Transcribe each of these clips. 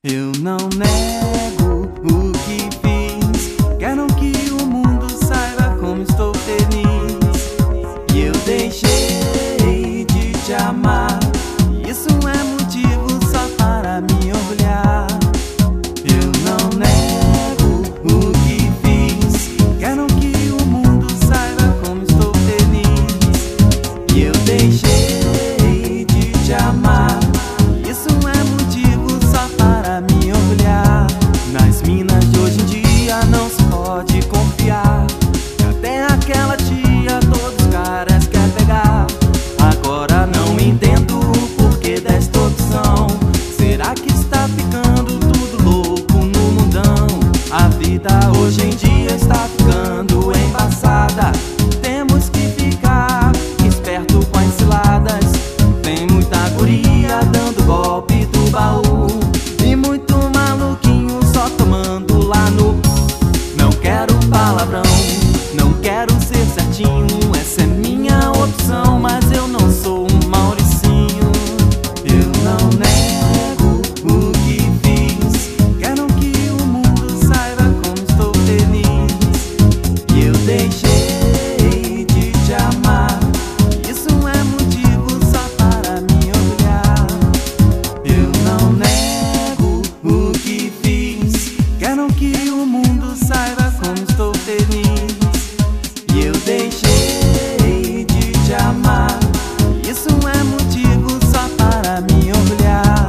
Eu não nego o que fiz, quero que o mundo saiba como estou feliz. E eu deixei de te amar, isso é motivo só para me orgulhar. Eu não nego o que fiz, quero que o mundo saiba como estou feliz. E eu deixei de te amar, isso é motivo só para me orgulhar. Nas minas de hoje em dia não se pode confiar, até aquela tia todos os caras quer pegar. Agora não entendo o porquê desta opção. Será que está ficando tudo louco no mundão? A vida hoje em dia está ficando embaçada, temos que ficar esperto com as ciladas. Tem muita guria dando golpe do baú e muito maluquinho só tomando lá no. Não quero palavrão, não quero ser certinho, essa é minha opção, mas eu não sou um Mauricinho. Eu não nego o que fiz, quero que o mundo saiba como estou feliz. E eu deixei de te amar, isso é motivo só para me orgulhar. Eu não nego o que fiz, quero que o mundo saiba como estou feliz. E eu deixei de te amar, isso é motivo só para me orgulhar.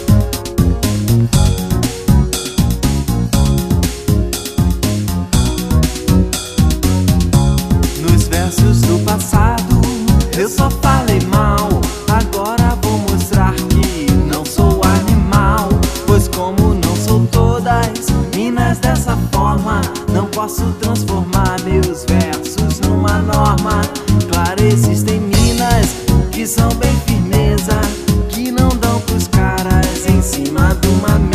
Nos versos do passado eu só falei mal, agora vou mostrar que não sou animal. Pois como não sou todas minas dessa forma, não posso transformar meus versos numa norma. Claro, existem minas que são bem firmeza, que não dão pros caras em cima de uma